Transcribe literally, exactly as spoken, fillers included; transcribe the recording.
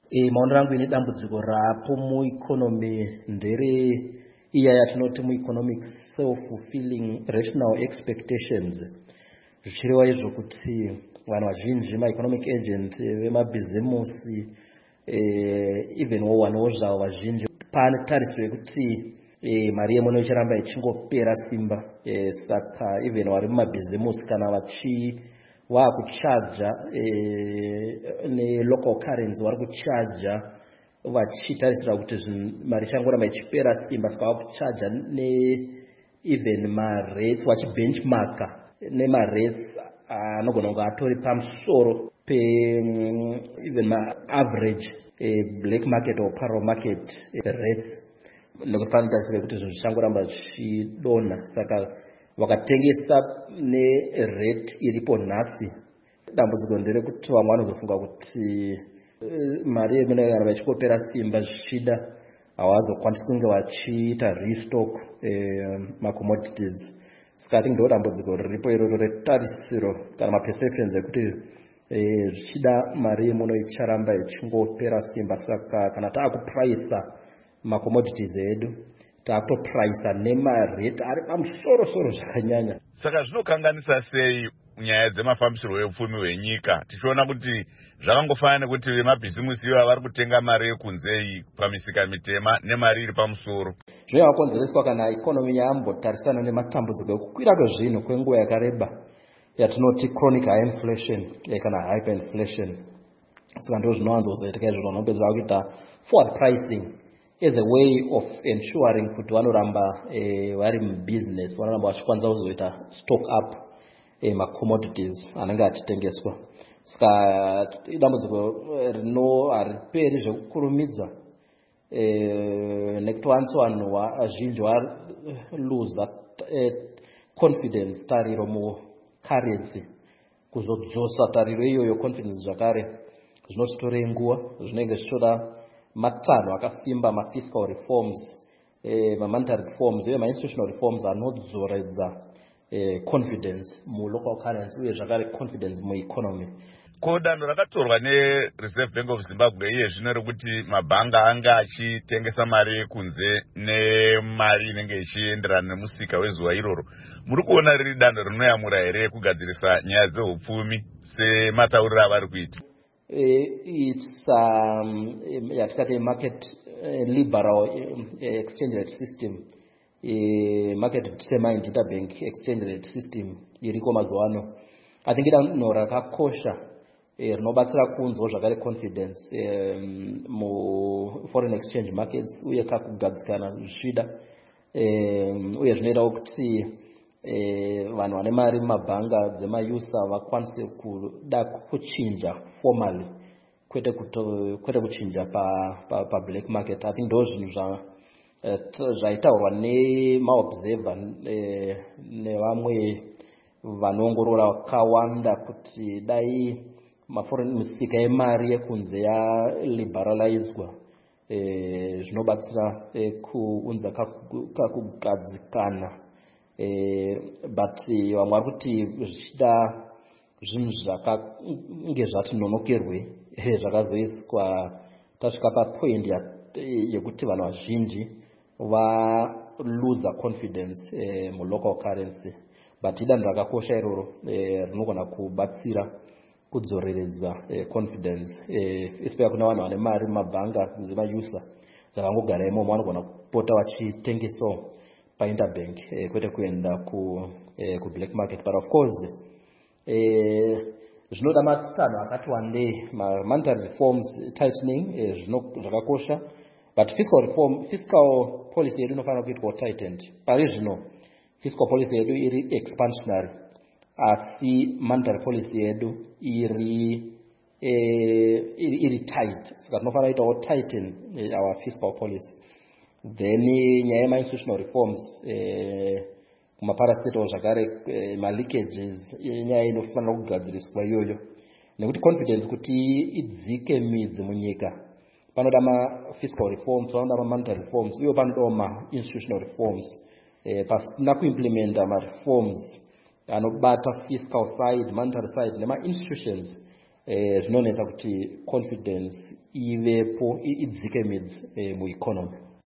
E, maono rangu ine dambudziko rapo mueconomy ndere iya yatinoti mueconomics self-fulfilling rational expectations. Zvichireva izvo kuti vanhu vazhinji maeconomic agent vemabhizimusi eh, even wowanowo zvavo vazhinji pane tariso yekuti eh, mari yemuno ichiramba ichingopera simba. eh, saka even vari mumabhizimusi kana vachi vakuchaja eh, nelocal currency vari kuchaja vachitarisira kuti mari ichangoramba ichipera simba, saka vakuchaja ne even marates vachibenchmarka nemarates anogona kunge atori pamusoro pe um, even maaverage eh, black market or parallel market eh, rates, nekuti panotarisira kuti zvinhu zvichangoramba zvichidonha. Saka vakatengesa nerate iripo nhasi, dambudziko nderekuti vamwe vanozofunga kuti uh, mari yemunogara ichingopera simba zvichida havazokwanisi kunge vachiita restock uh, macommodities. Saka ati ndo dambudziko riripo iroro retarisiro kana maperceptions ekuti eh, zvichida mari yemuno icharamba ichingopera simba. Saka kana taakupraisa macommodities edu taakutopraisa nemarate ari pamusoro-soro zvakanyanya. Saka zvinokanganisa sei nyaya dzemafambisirwo eupfumi hwenyika, tichiona kuti zvakangofanana nekuti vemabhizimusi ivo vari kutenga mari yekunzei pamisika mitema nemari iri pamusoro. Zvinokonzereswa kana ikonomi yambotarisana nematambudziko ekukwira kwezvinhu kwenguva yakareba yatinoti chronic high inflation kana hyperinflation. Saka ndo zvinowanzozoitika izvo vanopedza kuita forward pricing as a way of ensuring kuti vanoramba eh, vari mubusiness, vanoramba vachikwanisa kuzoita stock up eh, macommodities anenge achitengeswa. Saka idambudziko rino hariperi zvekukurumidza eh, nekuti vansi vanhu vazhinji valuza eh, confidence tariro mucurrency. Kuzodzosa tariro iyoyo confidence zvakare zvinotore nguva, zvinenge zvichitoda matanho akasimba, mafiscal reforms, eh, mamonetary reforms uye mainstitutional reforms anodzoredza eh, confidence mulocal currency uye zvakare confidence mueconomy. Ko danho rakatorwa neReserve Bank of Zimbabwe iye zvino rekuti mabhanga anga achitengesa mari yekunze nemari inenge ichienderana nemusika wezuva iroro, muri kuona riri danho rinoyamura here kugadzirisa nyaya dzeupfumi sematauriro avari kuita? Uh, it's um, yatikati a market uh, liberal uh, exchange rate system, uh, market determined interbank exchange rate system iriko mazuva ano. I think idanho rakakosha uh, rinobatsira kunzwa zvakare confidence um, mu foreign exchange markets uye kakugadzikana zvichida um, uye zvinoita kuti Eh, vanhu vane mari mumabhanga dzemayusa vakwanise kuda kuchinja formally kwete kwete kuchinja pa, pa, pa black market. I think ndo zvinhu zva zvaitaurwa nemaobserver eh, nevamwe vanoongorora vakawanda kuti dai maforeign misika yemari yekunze yaliberalizwa eh, zvinobatsira eh, kuunza kakugadzikana. Eh, but vamwe vari kuti zvichida zvinhu zvakange zvati nonokerwe zvakazoiswa tasvika papoint yekuti vanhu vazhinji valuza confidence eh, mulocal currency. But idanho rakakosha iroro eh, rinogona kubatsira kudzoreredza eh, confidence eh, especially kuna vanhu vane mari mumabhanga dzemayusa dzakangogara imomo vanogona kupota vachitengesawo painterbank eh, kwete kuenda ku, eh, ku black market. But of course eh, zvinoda matanho akati wandei, monetary reforms tightening eh, zvakakosha, but fiscal reform, fiscal policy yedu inofanira kuitwa tightened. Pari zvino fiscal policy yedu iri expansionary asi monetary policy yedu iri eh, iri, iri tight. Saka tinofanira kuitawo tighten eh, our fiscal policy. Then nyaya yemainstitutional reforms eh, kumaparastatal zvakare eh, maleakages nyaya inofanira kugadziriswa iyoyo, nekuti confidence kuti idzike midzi munyika panoda mafiscal reforms, panoda mamonetary reforms uye panoda mainstitutional reforms. eh, pasina kuimplementa mareforms anobata fiscal side, monetary side nemainstitutions zvinonetsa kuti confidence ivepo idzike midzi mueconomy.